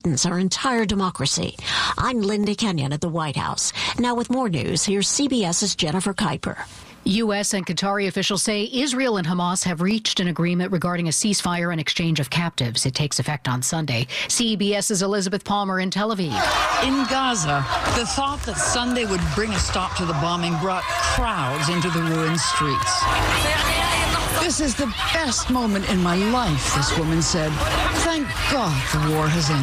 our entire democracy. I'm Linda Kenyon at the White House. Now with more news, here's CBS's Jennifer Kuiper. U.S. and Qatari officials say Israel and Hamas have reached an agreement regarding a ceasefire and exchange of captives. It takes effect on Sunday. CBS's Elizabeth Palmer in Tel Aviv. In Gaza, the thought that Sunday would bring a stop to the bombing brought crowds into the ruined streets. This is the best moment in my life, this woman said. Thank God the war has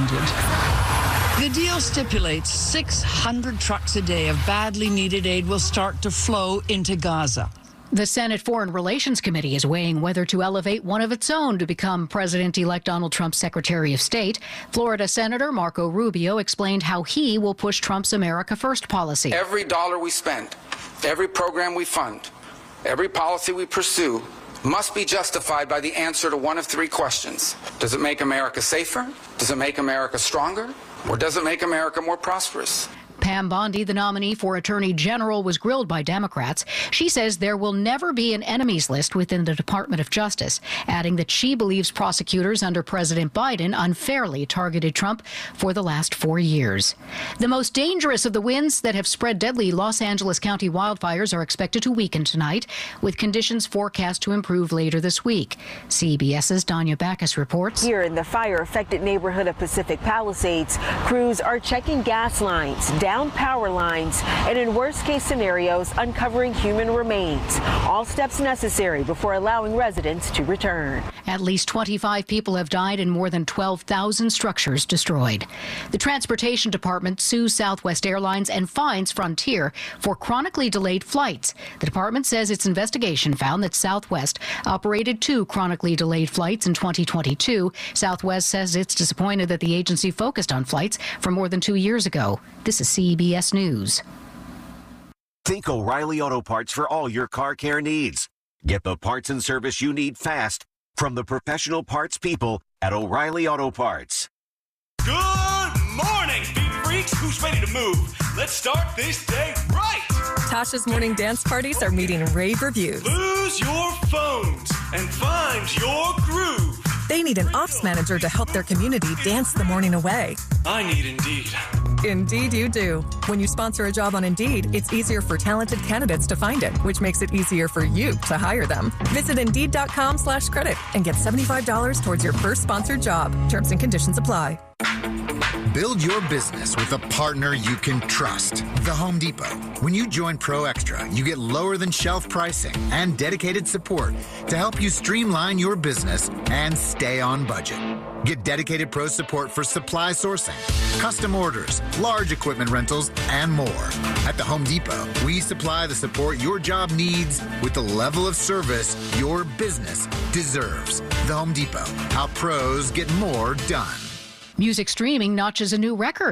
ended. The deal stipulates 600 trucks a day of badly needed aid will start to flow into Gaza. The Senate Foreign Relations Committee is weighing whether to elevate one of its own to become President-elect Donald Trump's Secretary of State. Florida Senator Marco Rubio explained how he will push Trump's America First policy. Every dollar we spend, every program we fund, every policy we pursue must be justified by the answer to one of three questions. Does it make America safer? Does it make America stronger? Or does it make America more prosperous? Pam Bondi, the nominee for Attorney General, was grilled by Democrats. She says there will never be an enemies list within the Department of Justice, adding that she believes prosecutors under President Biden unfairly targeted Trump for the last 4 years. The most dangerous of the winds that have spread deadly Los Angeles County wildfires are expected to weaken tonight, with conditions forecast to improve later this week. CBS's Danya Backus reports. Here in the fire-affected neighborhood of Pacific Palisades, crews are checking gas lines, down power lines, and in worst-case scenarios, uncovering human remains. All steps necessary before allowing residents to return. At least 25 people have died and more than 12,000 structures destroyed. The Transportation Department sues Southwest Airlines and fines Frontier for chronically delayed flights. The department says its investigation found that Southwest operated 2 chronically delayed flights in 2022. Southwest says it's disappointed that the agency focused on flights from more than 2 years ago. This is CBS News. Think O'Reilly Auto Parts for all your car care needs. Get the parts and service you need fast from the professional parts people at O'Reilly Auto Parts. Good morning, beat freaks. Who's ready to move? Let's start this day right. Tasha's morning dance parties are meeting rave reviews. Lose your phones and find your groove. They need an ops manager to help their community dance the morning away. I need Indeed. Indeed you do. When you sponsor a job on Indeed, it's easier for talented candidates to find it, which makes it easier for you to hire them. Visit Indeed.com/credit and get $75 towards your first sponsored job. Terms and conditions apply. Build your business with a partner you can trust. The Home Depot. When you join Pro Extra, you get lower than shelf pricing and dedicated support to help you streamline your business and stay on budget. Get dedicated pro support for supply sourcing, custom orders, large equipment rentals, and more. At the Home Depot, we supply the support your job needs with the level of service your business deserves. The Home Depot. How pros get more done. Music streaming notches a new record.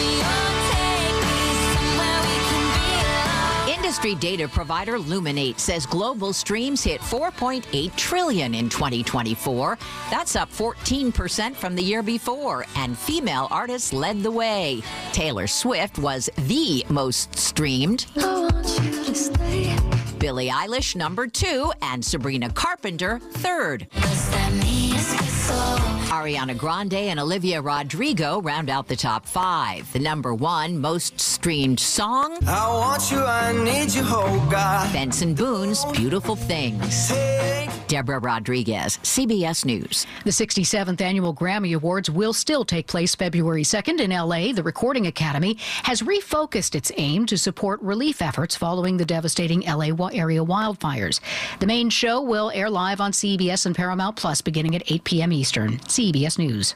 Industry data provider Luminate says global streams hit 4.8 trillion in 2024. That's up 14% from the year before, and female artists led the way. Taylor Swift was the most streamed. Billie Eilish, number 2, and Sabrina Carpenter, 3rd. Ariana Grande and Olivia Rodrigo round out the top 5. The number 1 most streamed song, I want you, I need you, oh God. Benson Boone's Beautiful Things. Deborah Rodriguez, CBS News. The 67th Annual Grammy Awards will still take place February 2nd in L.A. The Recording Academy has refocused its aim to support relief efforts following the devastating L.A. area wildfires. The main show will air live on CBS and Paramount Plus beginning at 8 p.m. Eastern. CBS News.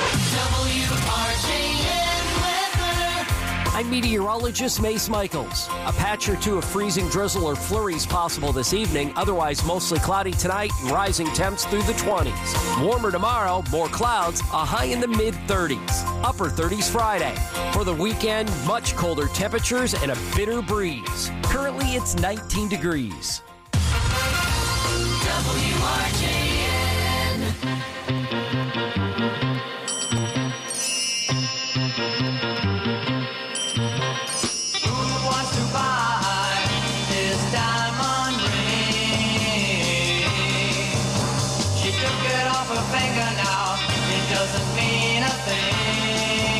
I'm meteorologist Mace Michaels. A patch or two of freezing drizzle or flurries possible this evening. Otherwise, mostly cloudy tonight and rising temps through the 20s. Warmer tomorrow, more clouds, a high in the mid-30s. Upper 30s Friday. For the weekend, much colder temperatures and a bitter breeze. Currently, it's 19 degrees. WRJN. Finger now, it doesn't mean a thing.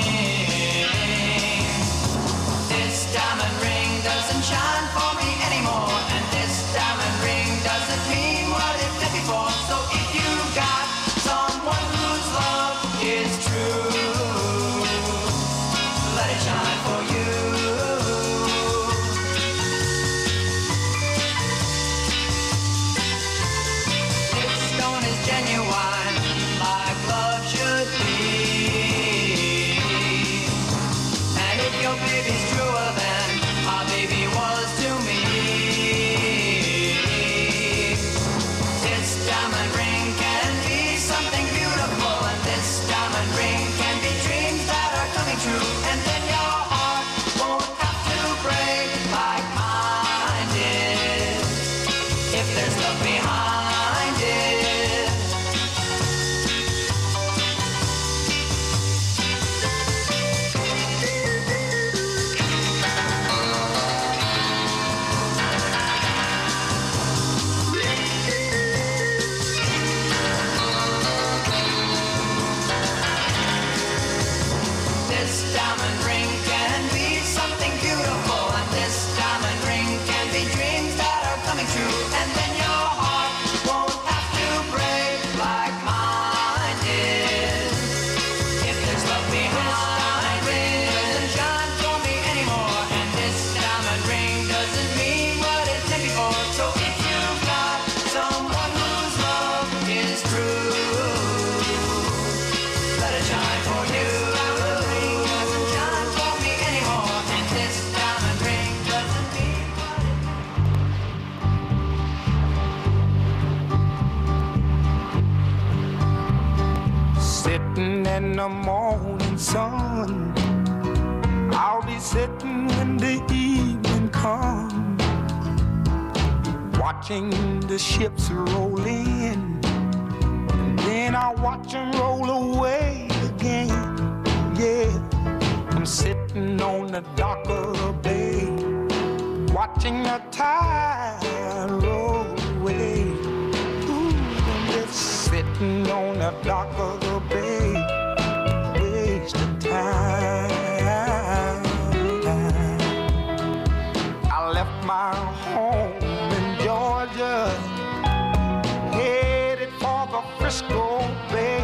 ring can be something beautiful, and this diamond ring can be dreams that are coming true, and then your heart won't have to break like mine did. If there's love behind, this diamond ring doesn't shine for me anymore, and this diamond ring doesn't mean what it did before. So if you've got someone whose love is true, let it shine for you. Diamond ring doesn't shine for me anymore, and this diamond ring doesn't mean what it. Sitting in the morning sun, I'll be sitting when the evening comes, watching the ships roll in, and then I'll watch them roll away again. Yeah, I'm sitting on the dock of the bay, watching the tide roll away. Ooh, I'm just sitting on the dock of the bay, wasting time. I left my home in Georgia, headed for the Frisco Bay,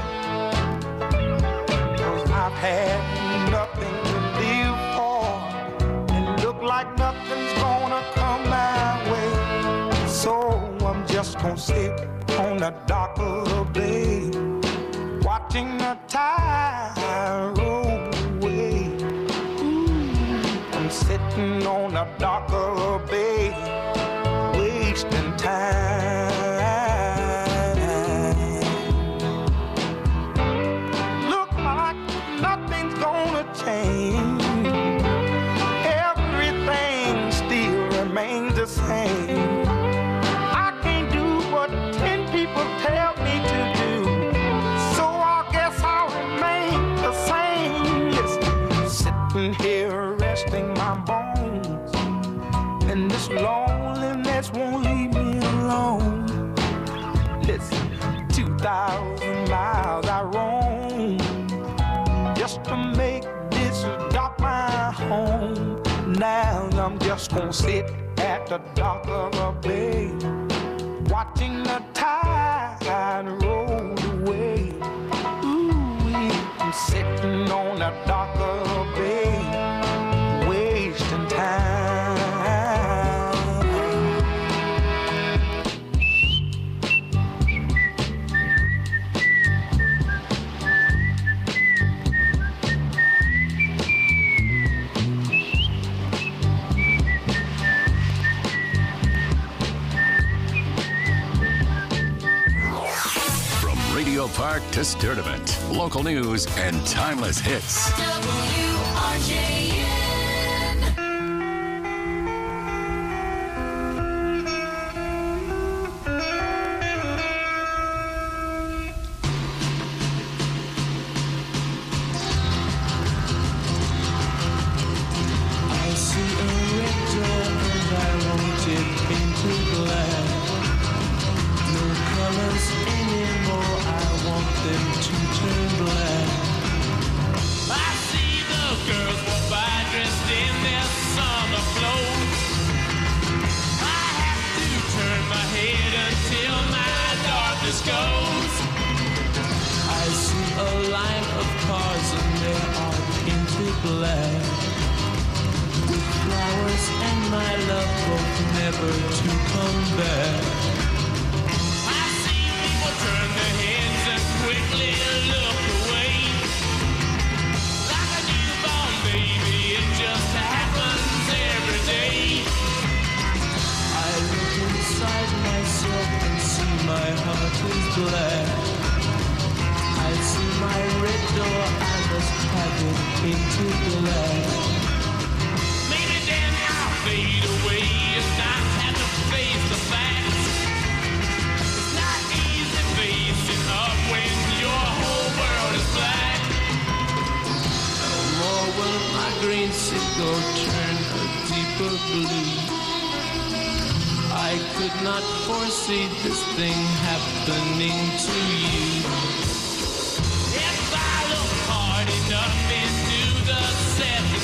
'cause I've had nothing to live for, and look like nothing's gonna come my way. So I'm just gonna sit on the dock of the bay, watching the tide roll away. Ooh, I'm sitting on the dock of the bay, wasting time. Look like nothing's gonna change. Everything still remains the same. I can't do what 10 people tell me to do, so I guess I'll remain the same. Yes, sitting here resting my bones, and this loneliness won't leave me alone. Listen, 2,000 miles I roam just to make this dock my home. Now I'm just gonna sit at the dock of the bay, watching the tide roll away. Ooh, I'm sitting on the dock of the bay, wasting time. Radio Park to Sturdivant. Local news and timeless hits. WRJN. I see a red door and I want it painted black. No colors anymore, I want them to turn black. I see the girls walk by dressed in their summer clothes. I have to turn my head until my darkness goes. I see a line of cars and they are painted black, with flowers and my love both never to come back. I see people turn their heads and quickly look away. Like a newborn baby, it just happens every day. I look inside myself and see my heart is black. I see my red door, I must have it painted black. Maybe then I'll fade away and not have to face the facts. It's not easy facing up when your whole world is black. No more will my green cigar turn a deeper blue. I could not foresee this thing happening to you. If I look hard enough into the 70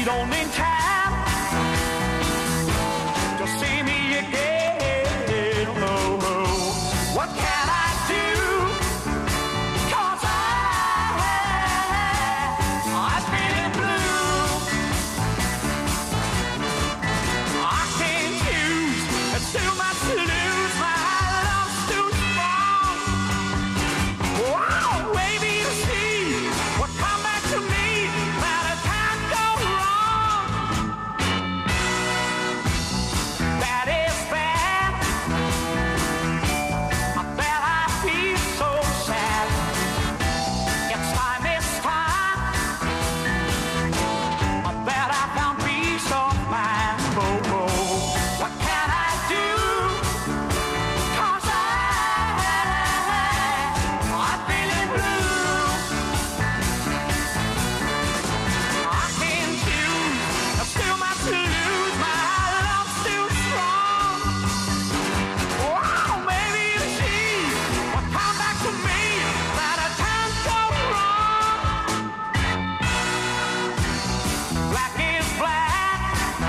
be on in time to see me again. Oh, oh. What can I do? 'Cause I'm feeling blue. I can't choose, it's too much to lose. My love's too strong. Wow, baby, you see what come back to me that I can't go wrong. That is bad. I bet I feel so sad. It's time, I bet I found peace of mind. Oh, oh. What can I do? 'Cause I'm feeling blue. I can't choose, there's too much to lose. My love's too strong. Wow, maybe you see what come back to me that I can't go wrong. Black is black.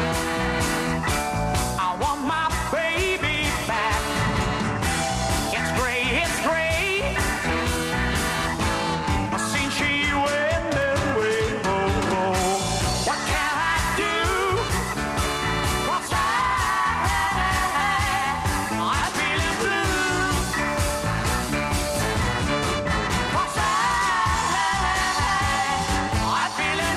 I want my baby back. It's gray, it's gray. Since she went away. Oh, oh. What can I do? 'Cause I'm feeling blue. 'Cause I'm feeling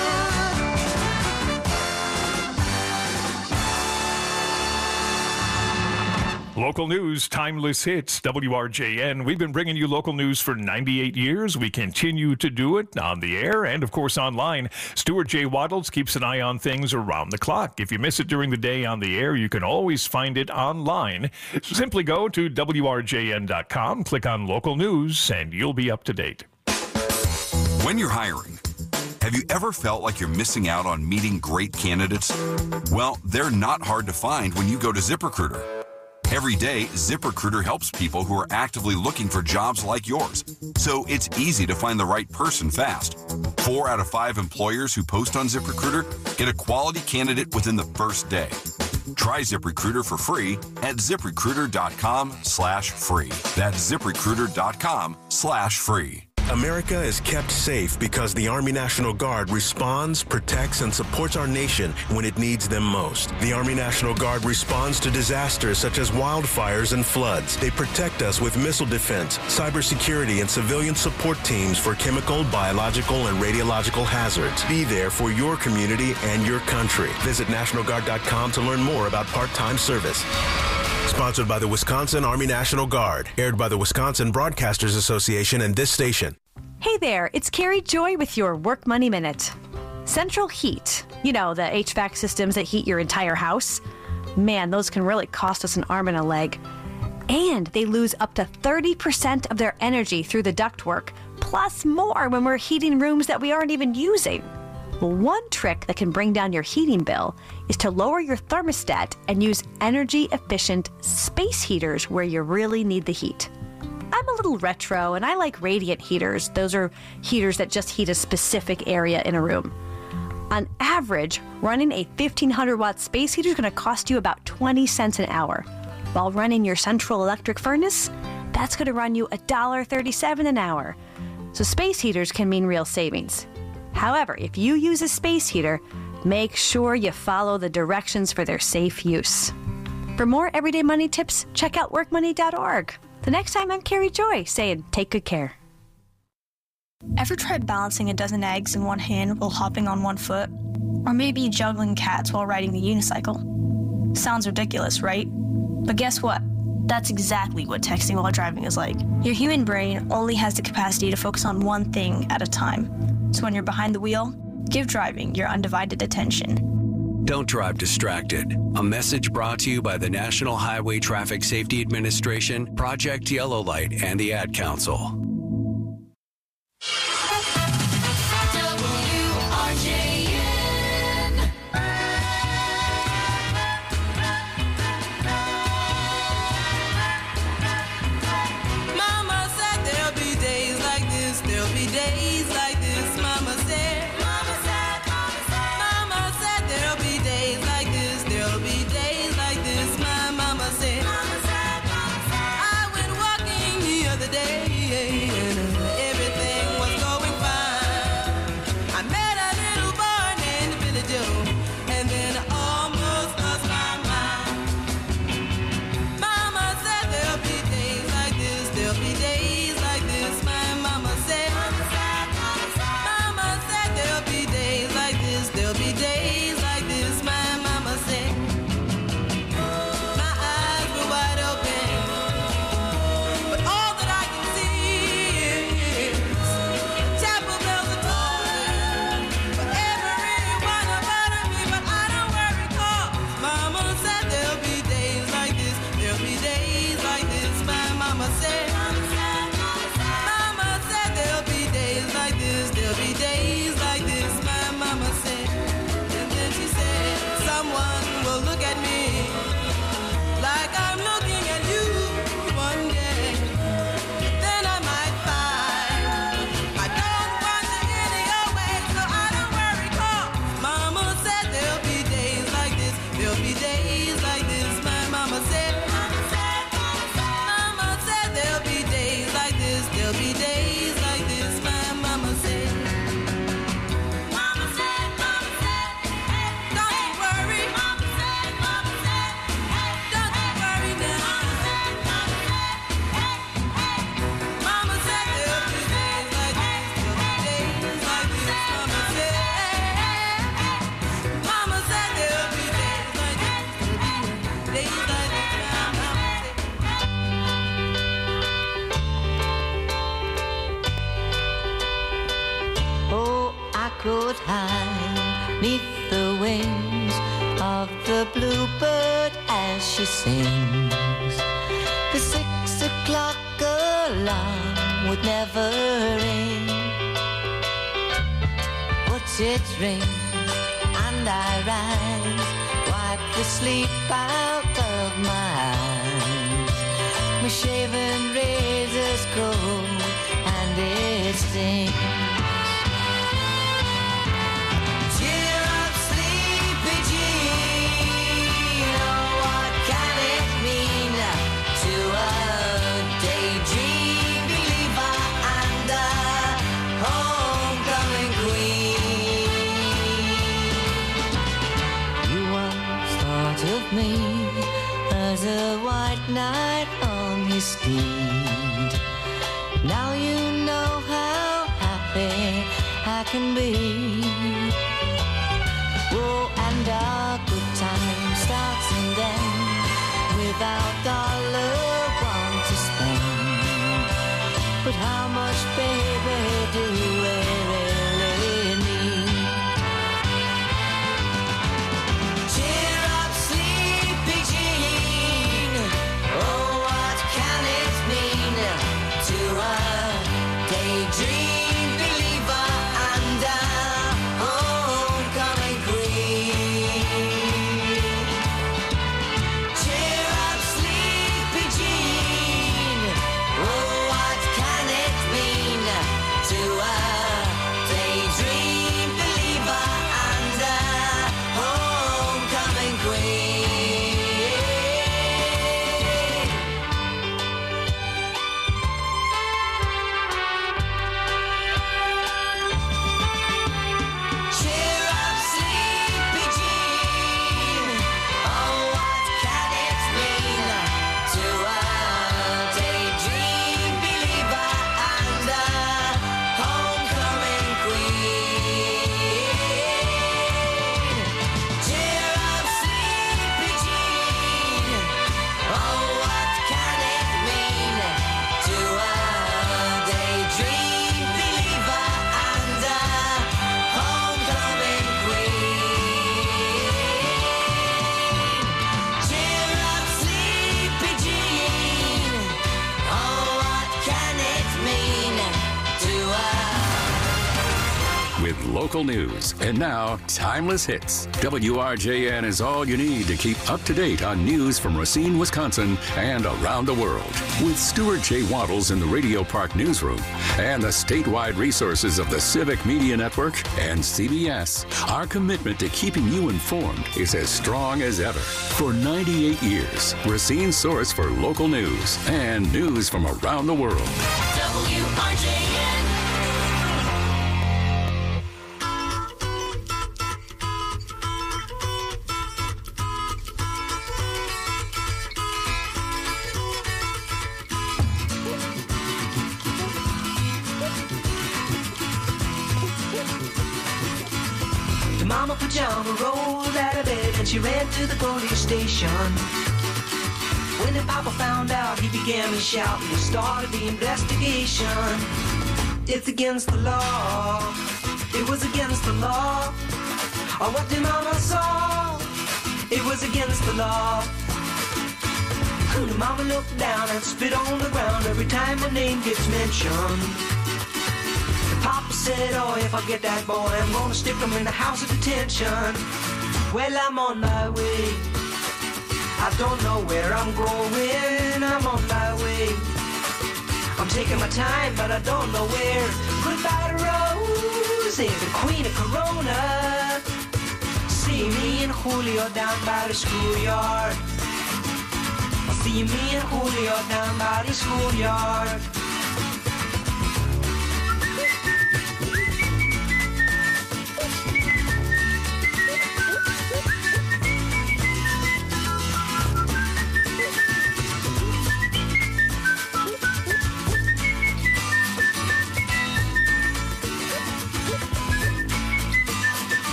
blue. Local news, timeless hits, WRJN. We've been bringing you local news for 98 years. We continue to do it on the air and, of course, online. Stuart J. Waddles keeps an eye on things around the clock. If you miss it during the day on the air, you can always find it online. Simply go to WRJN.com, click on local news, and you'll be up to date. When you're hiring, have you ever felt like you're missing out on meeting great candidates? Well, they're not hard to find when you go to ZipRecruiter. Every day, ZipRecruiter helps people who are actively looking for jobs like yours. So it's easy to find the right person fast. 4 out of 5 employers who post on ZipRecruiter get a quality candidate within the first day. Try ZipRecruiter for free at ZipRecruiter.com/free. That's ZipRecruiter.com/free. America is kept safe because the Army National Guard responds, protects, and supports our nation when it needs them most. The Army National Guard responds to disasters such as wildfires and floods. They protect us with missile defense, cybersecurity, and civilian support teams for chemical, biological, and radiological hazards. Be there for your community and your country. Visit NationalGuard.com to learn more about part-time service. Sponsored by the Wisconsin Army National Guard. Aired by the Wisconsin Broadcasters Association and this station. Hey there, it's Carrie Joy with your Work Money Minute. Central heat, you know, the HVAC systems that heat your entire house. Man, those can really cost us an arm and a leg. And they lose up to 30% of their energy through the ductwork, plus more when we're heating rooms that we aren't even using. Well, one trick that can bring down your heating bill is to lower your thermostat and use energy-efficient space heaters where you really need the heat. I'm a little retro, and I like radiant heaters. Those are heaters that just heat a specific area in a room. On average, running a 1,500-watt space heater is going to cost you about 20 cents an hour. While running your central electric furnace, that's going to run you $1.37 an hour. So space heaters can mean real savings. However, if you use a space heater, make sure you follow the directions for their safe use. For more everyday money tips, check out workmoney.org. The next time, I'm Carrie Joy saying, take good care. Ever tried balancing a dozen eggs in one hand while hopping on one foot? Or maybe juggling cats while riding the unicycle? Sounds ridiculous, right? But guess what? That's exactly what texting while driving is like. Your human brain only has the capacity to focus on one thing at a time. So when you're behind the wheel, give driving your undivided attention. Don't drive distracted. A message brought to you by the National Highway Traffic Safety Administration, Project Yellow Light, and the Ad Council. Mama said there'll be days like this, there'll be days like this. Mama said, Mama said, Mama said, Mama smile 'neath the wings of the bluebird as she sings. The 6 o'clock alarm would never ring, but it rings and I rise, wipe the sleep out of my eyes. My shaven razor's cold and it stings. Cheer up, sleepy Jean. Oh, what can it mean to a daydream believer and a homecoming queen? You once thought of me as a white knight on his steed. Now you know how happy I can be. Oh, and our good time starts and ends without dollar one to spend. But how much, baby, do we really need? Cheer up, sleepy Jean. Oh, what can it mean to a daydream believer and a homecoming queen? Cheer up, sleepy Jean. Oh, what can it mean to a daydream believer and a homecoming queen? Cheer up, sleepy Jean. Oh, what can it mean to a daydream believer and a homecoming queen? Cheer up, sleepy Jean. Oh, what can it mean to a daydream believer and a homecoming queen? Cheer up, sleepy Jean. Oh, what can it mean to With local news. And now, Timeless Hits. WRJN is all you need to keep up to date on news from Racine, Wisconsin, and around the world. With Stuart J. Waddles in the Radio Park Newsroom and the statewide resources of the Civic Media Network and CBS, our commitment to keeping you informed is as strong as ever. For 98 years, Racine's source for local news and news from around the world. WRJN. The mama pajama rolled out of bed and she ran to the police station. When the papa found out, he began to shout and started the investigation. It's against the law. It was against the law. Or what the mama saw. It was against the law. The mama looked down and spit on the ground every time my name gets mentioned. The papa said, oh, if I get that boy, I'm gonna stick him in the house of detention. Well, I'm on my way. I don't know where I'm going. I'm on my way. I'm taking my time, but I don't know where. Goodbye to Rose, the queen of Corona. See me and Julio down by the schoolyard. I'll see me and Julio down by the schoolyard.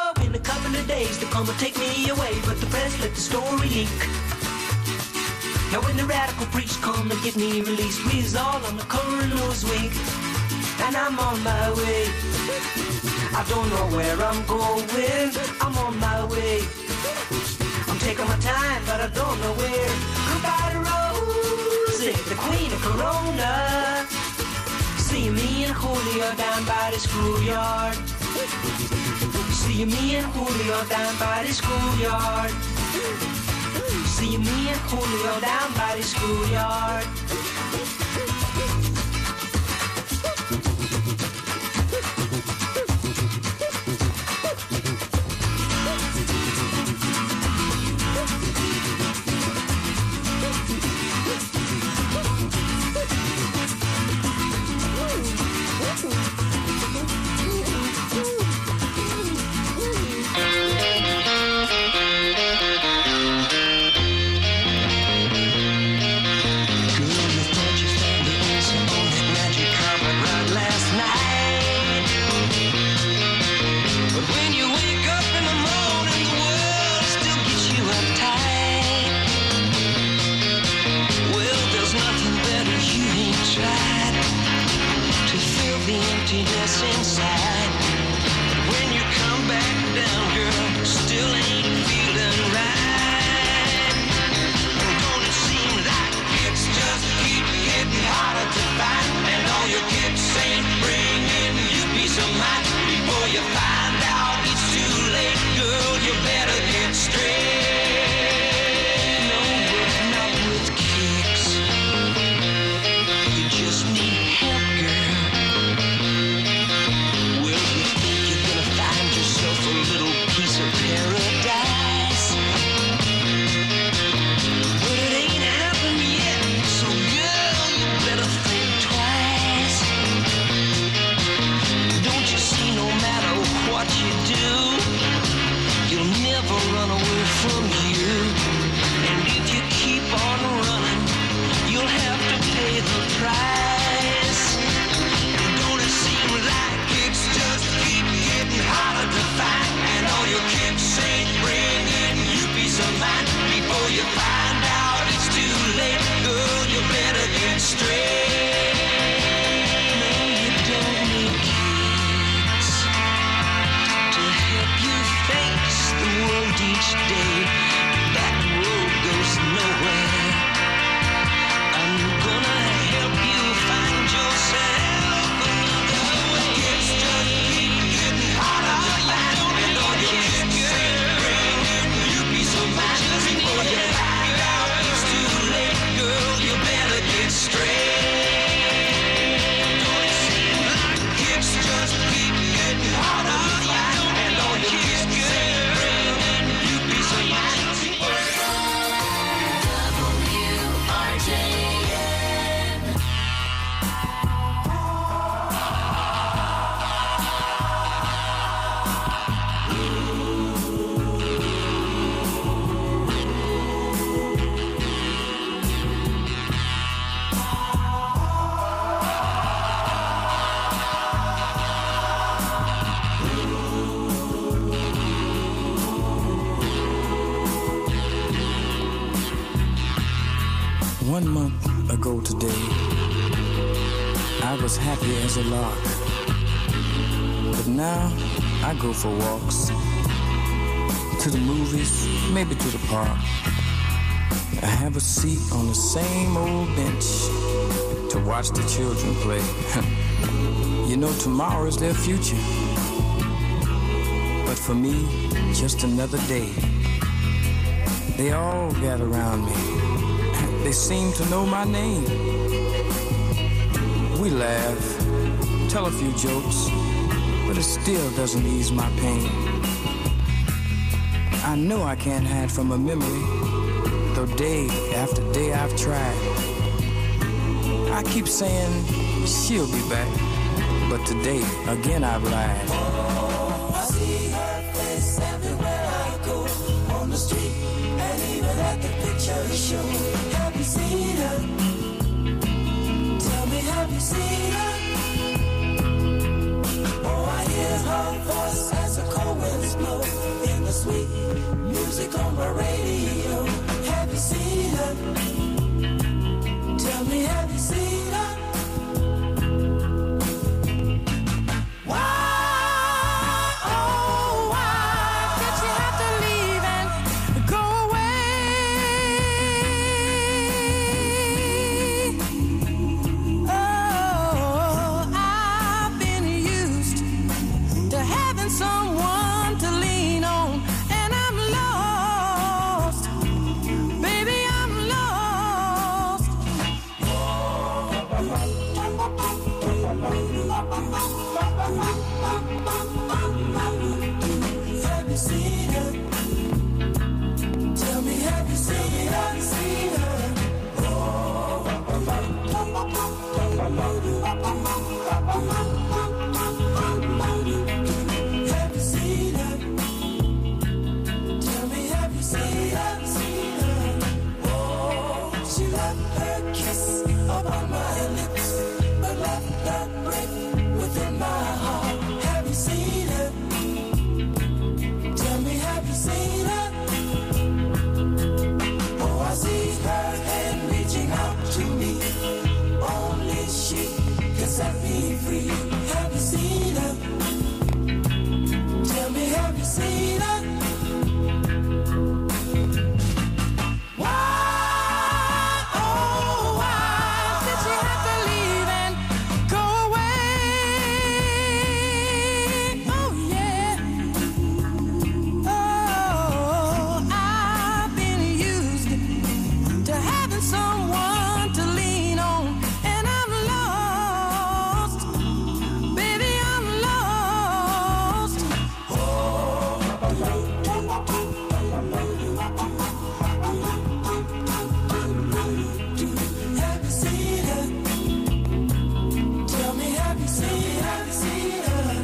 Days to come and take me away, but the press let the story leak. Now when the radical preach come to get me released, we is all on the coroner's wing, and I'm on my way. I don't know where I'm going, I'm on my way. I'm taking my time, but I don't know where. Goodbye to Rosie, the queen of Corona. See me and Julio down by the schoolyard. See me and Julio down by the schoolyard. See me and Julio down by the schoolyard. 1 month ago today, I was happy as a lark. But now I go for walks, to the movies, maybe to the park. I have a seat on the same old bench to watch the children play. You know, tomorrow is their future. But for me, just another day. They all gather around me. They seem to know my name. We laugh, tell a few jokes, but it still doesn't ease my pain. I know I can't hide from a memory, though day after day I've tried. I keep saying she'll be back, but today, again I've lied. Oh, I see her face everywhere I go, on the street and even at the picture show. Have you seen her? Tell me, have you seen her? Oh, I hear her voice as the cold winds blow in the sweet music on my radio. Have you seen her? Have you seen her? Tell me, have you seen her? Have you seen her? Tell me, have you seen her? Oh, she left her kiss upon my lips, but left that break within my heart. Have you seen her? Tell me, have you seen her? Oh, I see her hand reaching out to me. Only she can set me free. Have you seen her? Tell me, have you seen her? Why, oh, why did she have to leave and go away? Oh, yeah. Oh, I've been used to having someone to lean on, and I'm lost. Baby, I'm lost. Have you seen her? Tell me, have you seen her?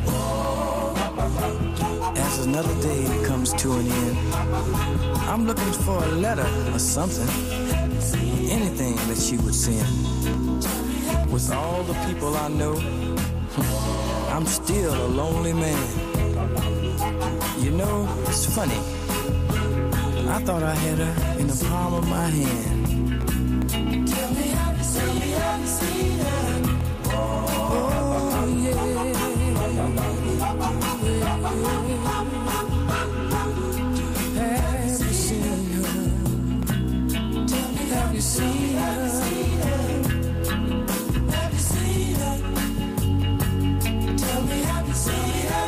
As another day comes to an end, I'm looking for a letter or something, anything that she would send. With all the people I know, I'm still a lonely man. You know, it's funny. I thought I had her in the palm of my hand. Tell me, have you seen her? Oh, yeah. Have you seen her? Tell me, Have you seen her? Have you seen her? Tell me, have you seen her?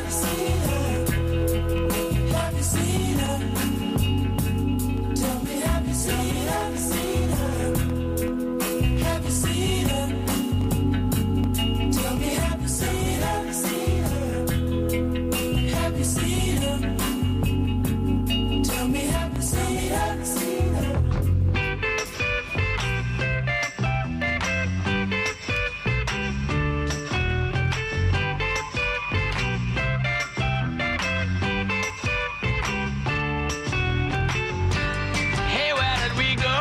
Have you seen her? Tell me, have you seen her? Have you seen her? Tell me, have you seen her? Have you seen her? Tell me, have you seen her? Hey, where did we go?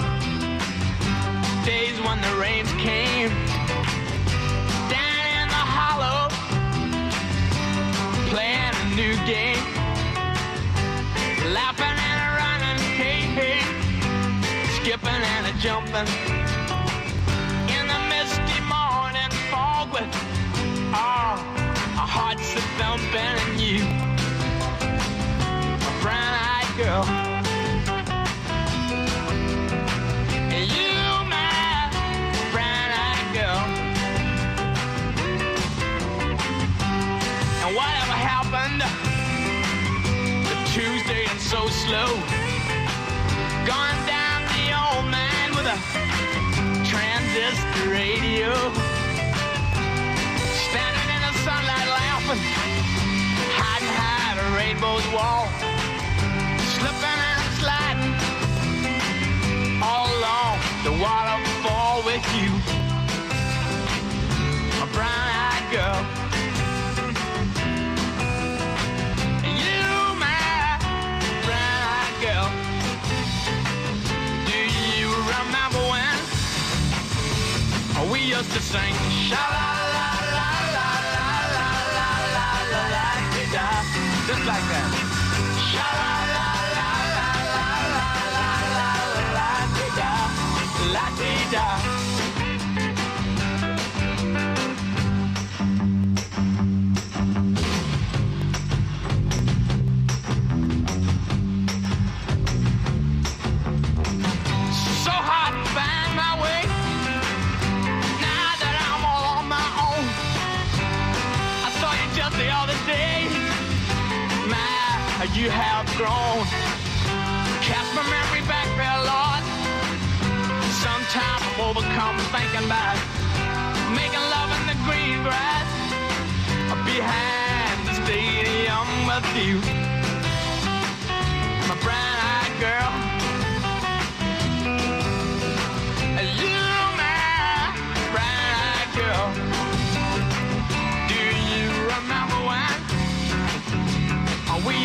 Days when the rains came down in the hollow, playing a new game, laughing and a running, hey, hey, skipping and a jumping in the misty morning fog with our hearts a thumping, and you, a brown-eyed girl. And you, my brown-eyed girl. And whatever happened to Tuesday and so slow? Gone down the old man with a transistor radio, standing in the sunlight laughing, hiding behind a rainbow's wall, slipping and sliding all along the waterfall with you, a brown-eyed girl. You, my brown-eyed girl. Do you remember when we used to sing sha-la-la-la-la-la-la-la-la-la-la-la-la-la-la-la-la, just like that. Sha-la-la-la-la-la-la-la-la-la-la-la-la-la-la. So hard to find my way now that I'm all on my own. I saw you just the other day. My, you have grown. Cast my memory back there, Lord. Sometimes I'm overcome thinking about making love in the green.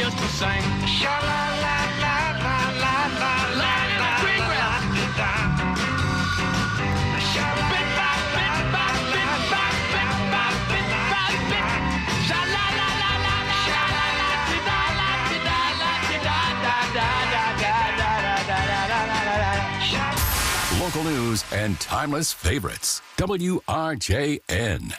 just to sing. Sha-la-la-la-la-la-la-la. Local news and timeless favorites. WRJN.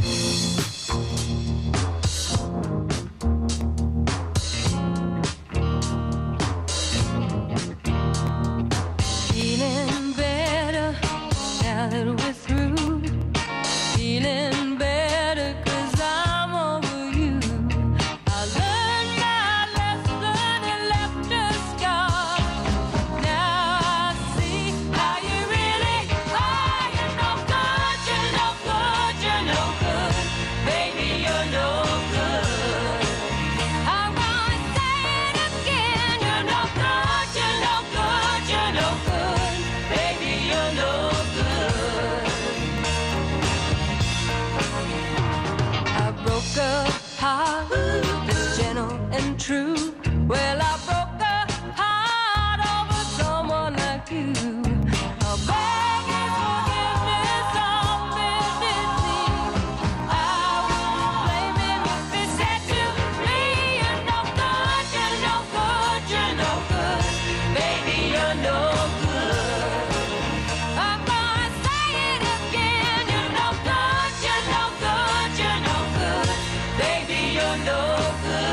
Feeling better now that we're through. Feeling better 'cause I'm over you. I learned my lesson and left a scar. Now I see how you really are. You're no good, you're no good, you're no good. Baby, you're no good. I'm gonna say it again. You're no good, you're no good, you're no good. Baby, you're no good. I broke a heart that's gentle and true. Well, I broke a heart over someone like you. I'll beg his forgiveness on bended knee. I won't blame him if he said to me, you're no good, you're no good, you're no good. Baby, you're no good. I'm gonna say it again. You're no good, you're no good, you're no good. Baby, you're no good.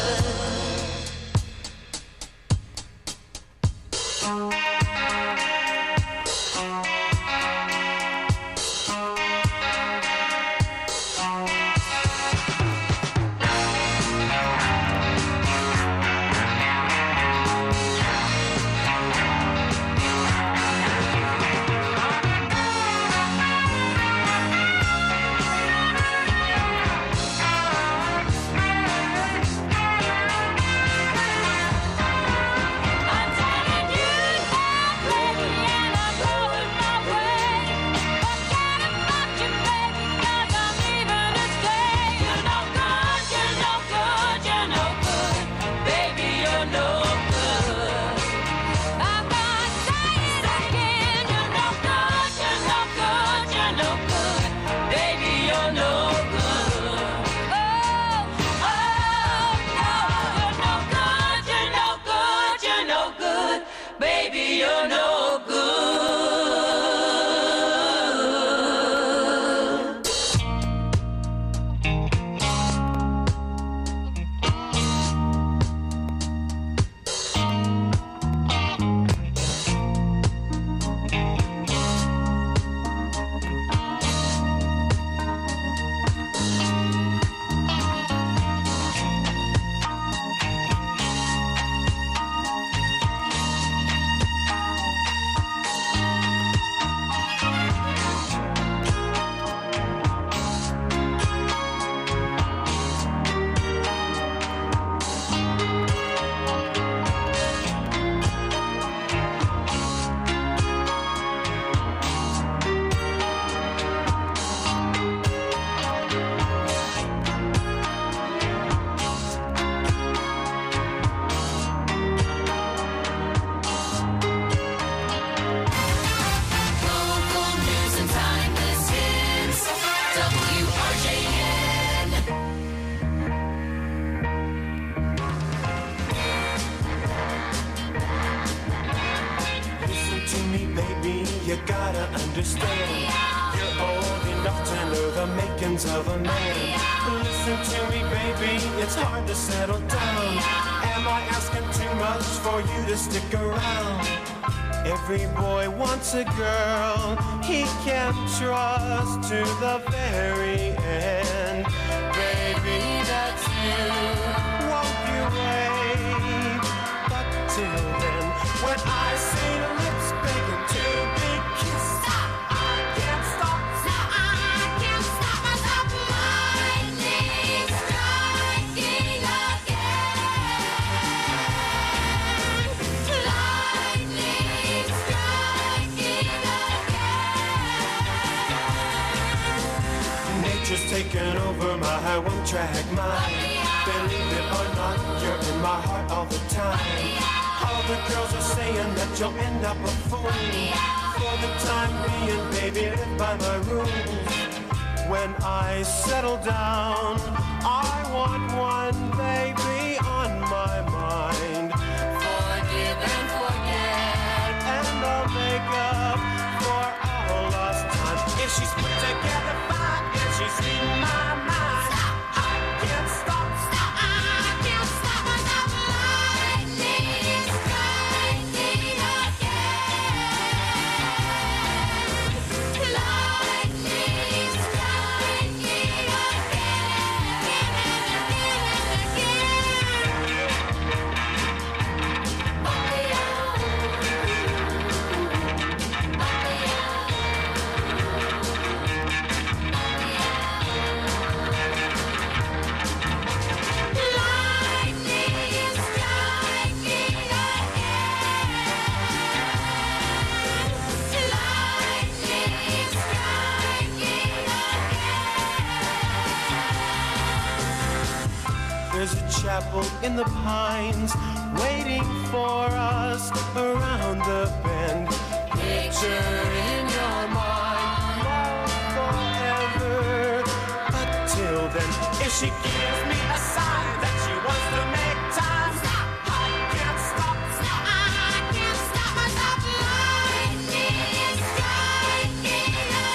Baby, you're no good. Local news and timeless hits. WRJN. Listen to me, baby, you gotta understand. You're old enough to know the makings of a man. Listen to me, baby, it's hard to settle down. Am I asking too much for you to stick around? Every boy wants a girl he can trust to the very end. Baby, that's you. Won't you wait? But till then, when I see your lips begging to be kissed, I can't stop. I can't stop myself. Lightning striking again. Lightning striking again. Nature's taken over my one-track mind. Believe it or not, you're in my heart all the time. All the girls are saying that you'll end up a fool. For the time being, baby, live by my rules. When I settle down, I want one baby on my mind. Forgive and forget, and I'll make up for all lost time. If she's put together fine, if she's reading my mind, I can't stop, I can't stop myself. Lightning striking again. Lightning striking There's a chapel in the pines waiting for us around the bend. Picture in your mind, love forever. Until then, if she gives me a sign that she wants to make time, I can't stop, I can't stop myself. Lightning striking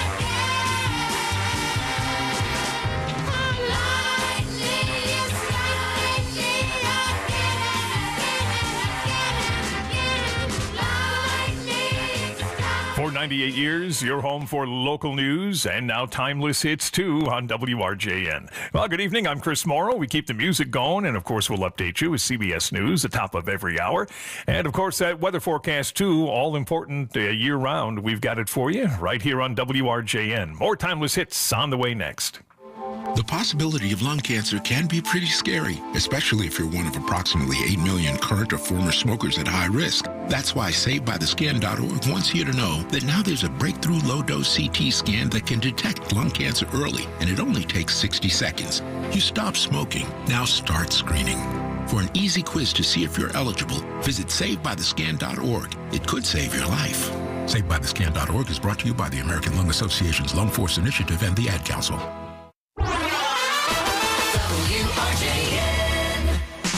For 98 years, you're home for local news and now timeless hits too on WRJN. Well, good evening. I'm Chris Morrow. We keep the music going, and of course, we'll update you with CBS News at the top of every hour. And of course, that weather forecast too, all important year round. We've got it for you right here on WRJN. More timeless hits on the way next. The possibility of lung cancer can be pretty scary, especially if you're one of approximately 8 million current or former smokers at high risk. That's why SaveByTheScan.org wants you to know that now there's a breakthrough low-dose CT scan that can detect lung cancer early, and it only takes 60 seconds. You stop smoking. Now start screening. For an easy quiz to see if you're eligible, visit SaveByTheScan.org. It could save your life. SaveByTheScan.org is brought to you by the American Lung Association's Lung Force Initiative and the Ad Council. WRJN.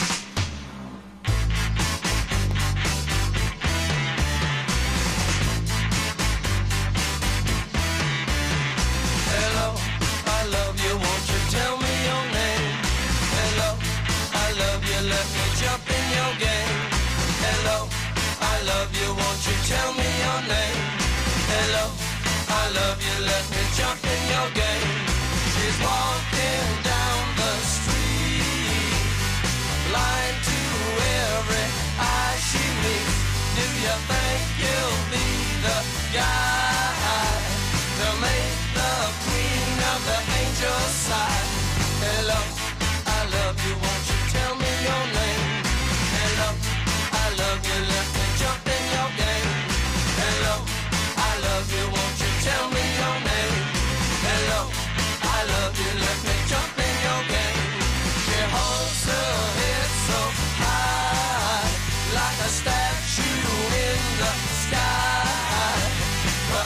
Hello, I love you, won't you tell me your name? Hello, I love you, let me jump in your game. Hello, I love you, won't you tell me your name? Hello, I love you, let me jump in your game. She's walking down the street, blind to every eye she meets. Do you think you'll be the guy to make the queen of the angels sigh? Hello, I love you, won't you tell me your name? Hello, I love you, let me jump in your game. Hello, I love you, won't you tell me your name? Hello, I love you, let me jump in your game. She holds her head so high, like a statue in the sky. But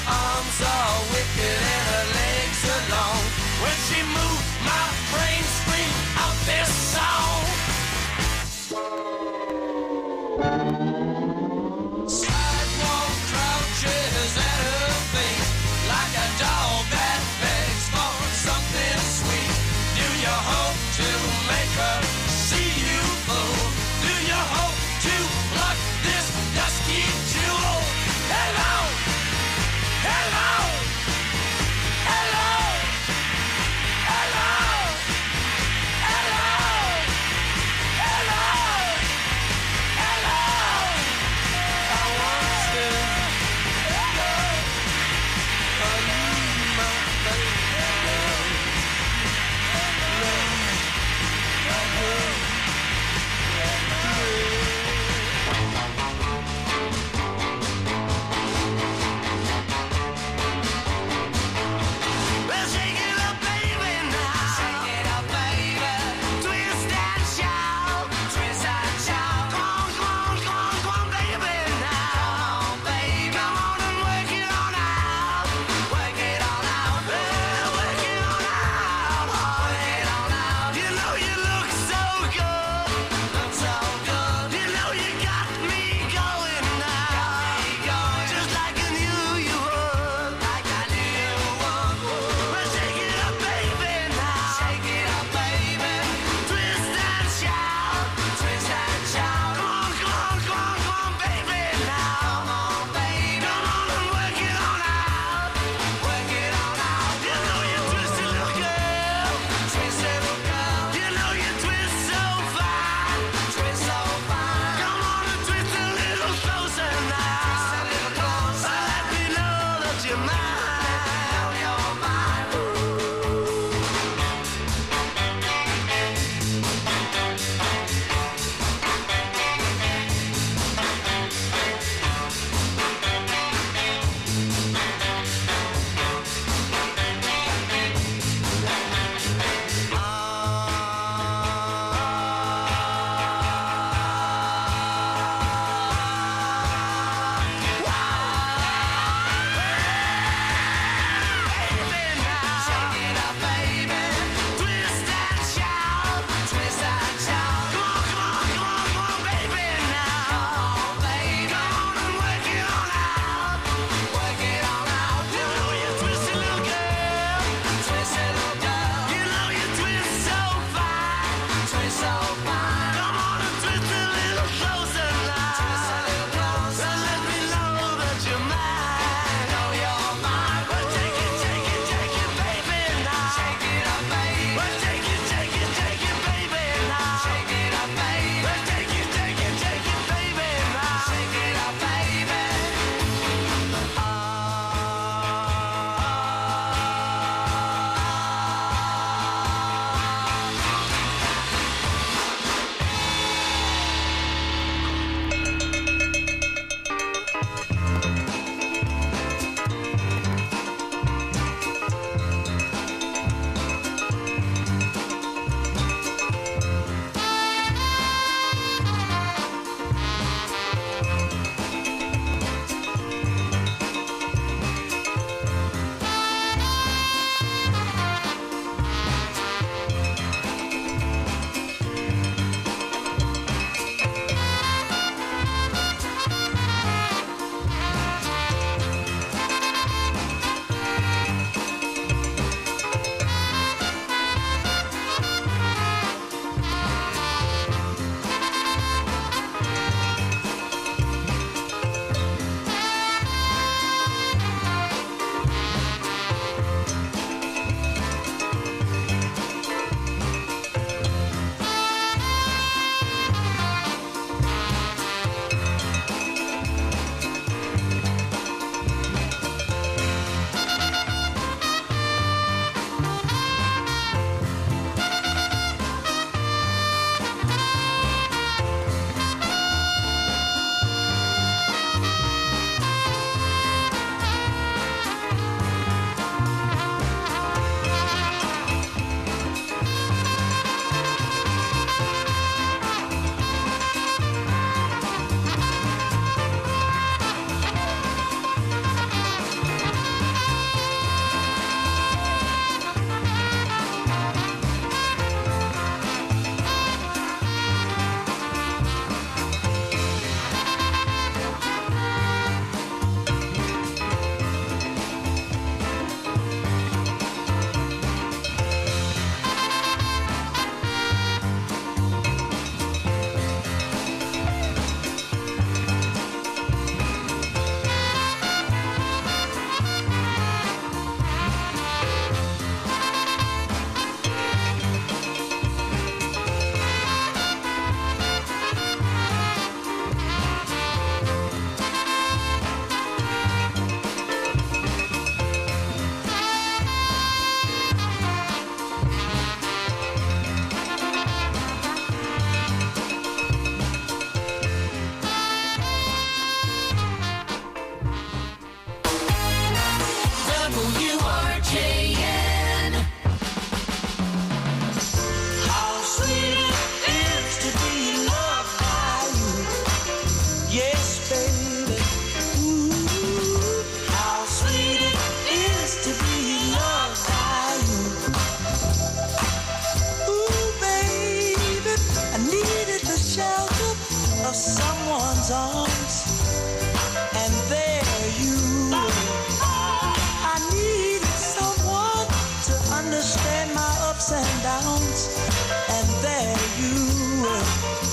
streets, and there you were,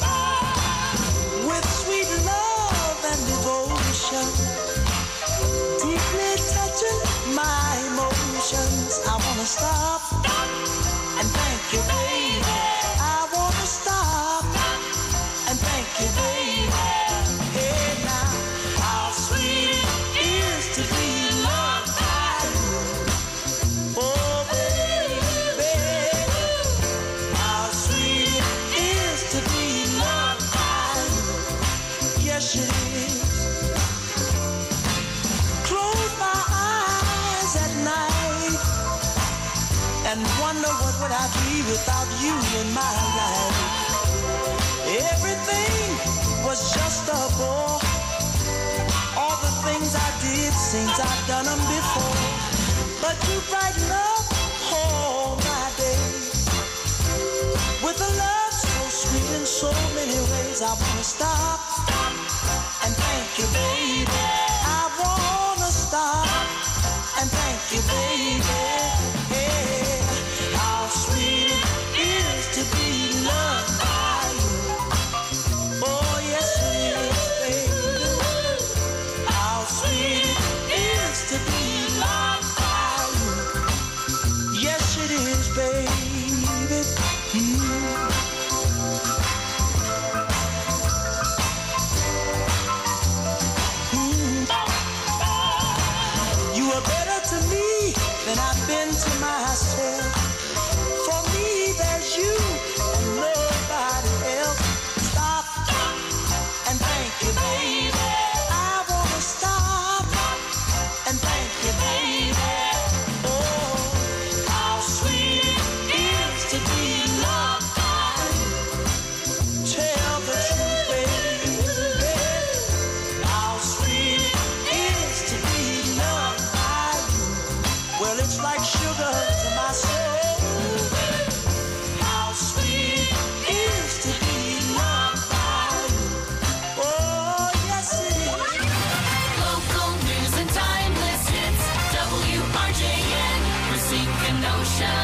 with sweet love and devotion, deeply touching my emotions. I wanna stop and thank you, baby. I wanna stop and thank you, baby. Hey now, how sweet it is to be loved by you. Oh baby, how sweet it is to be loved by you. Yes it is. Close my eyes at night and wonder what would I be without you in my life. Everything was just a bore. All the things I did seems I've done them before. But you brighten up all my days with a love so sweet in so many ways. I wanna stop and thank you, baby. I wanna stop and thank you, baby. Hey, how sweet it is to be loved by you. Oh, yes it is, baby. How sweet it is to be loved by you. Yes it is, baby. You are better to me than I've been to myself. For me, there's you and nobody else. Stop and thank you, baby. I wanna stop and thank you, baby. Oh, how sweet it is to be loved by you. Tell the truth, baby. How sweet it is to be loved by you. Well, it's like sugar to my soul. How sweet it is to be loved by you. Oh, yes it is. Local news and timeless hits. WRJN, Racine, Kenosha.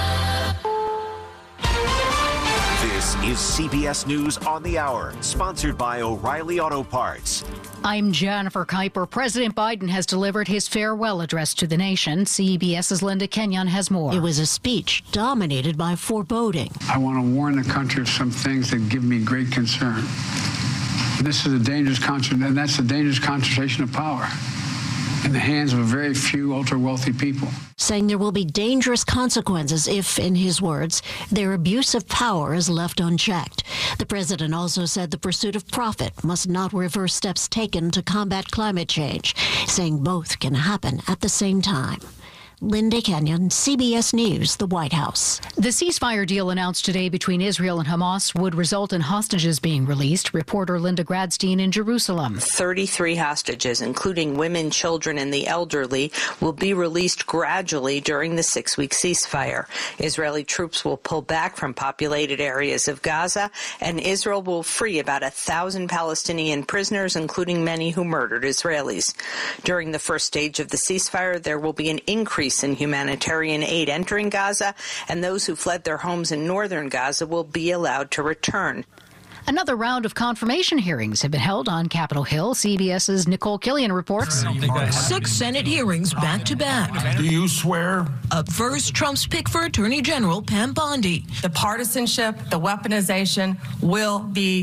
This is CBS News on the Hour, sponsored by O'Reilly Auto Parts. I'm Jennifer Kuiper. President Biden has delivered his farewell address to the nation. CBS's Linda Kenyon has more. It was a speech dominated by foreboding. I want to warn the country of some things that give me great concern. This is a dangerous concentration, and that's a dangerous concentration of power in the hands of a very few ultra-wealthy people. Saying there will be dangerous consequences if, in his words, their abuse of power is left unchecked. The president also said the pursuit of profit must not reverse steps taken to combat climate change, saying both can happen at the same time. Linda Kenyon, CBS News, the White House. The ceasefire deal announced today between Israel and Hamas would result in hostages being released. Reporter Linda Gradstein in Jerusalem. 33 hostages, including women, children, and the elderly, will be released gradually during the 6-week ceasefire. Israeli troops will pull back from populated areas of Gaza, and Israel will free about 1,000 Palestinian prisoners, including many who murdered Israelis. During the first stage of the ceasefire, there will be an increase in humanitarian aid entering Gaza, and those who fled their homes in northern Gaza will be allowed to return. Another round of confirmation hearings have been held on Capitol Hill. CBS's Nicole Killian reports. 6 Senate hearings back to back. Do you swear? Up first, Trump's pick for Attorney General Pam Bondi. The partisanship, the weaponization will be